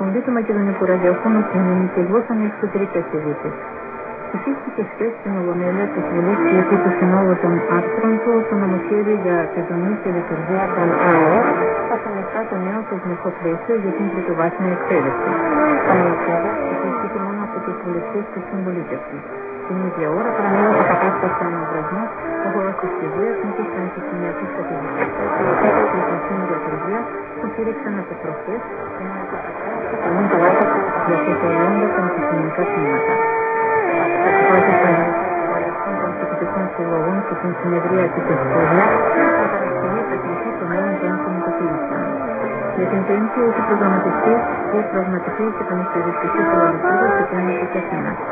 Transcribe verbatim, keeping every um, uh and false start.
εκπομπή του Μακεδονικού Ραδιοφώνου στην ελληνική γλώσσα με εξωτερικές ειδήσεις. Ψηφίστηκε χθες στην Ολομέλεια της Βουλής επί του Συνόδου των Άρθρων του το νομοσχέδιο για τη δομή και λειτουργία των ΑΕΕ όσον αφορά το νέο θεσμικό πλαίσιο για την τριτοβάθμια εκπαίδευση. Το νομοσχέδιο ψηφίστηκε μόνο από τους βουλευτές της Συμπολίτευσης. Την ίδια ώρα παραμείνει κατάσταση αναβρασμού ο χώρος της Κηδείας με τις πανεπιστημιακές καθηγητές οι οποίες για την σήμερα λειτουργία που στήριξαν από προχθές και με αποτελέσματα καλούν παράταση για φωτοελώντα τα πανεπιστημιακά τμήματα. Εκπρόσωποι των εργασιών των φοιτητικών συλλογών και την συνεδρία της Ευκαιρίας θα παρασκευή τεχνική των νέων των κινητοποιήσεων. Για την Πέμπτη έχει προγραμματιστεί και προγραμματιστεί και πανεπιστημιακή συλλογική του Κέντρου της Αθήνας.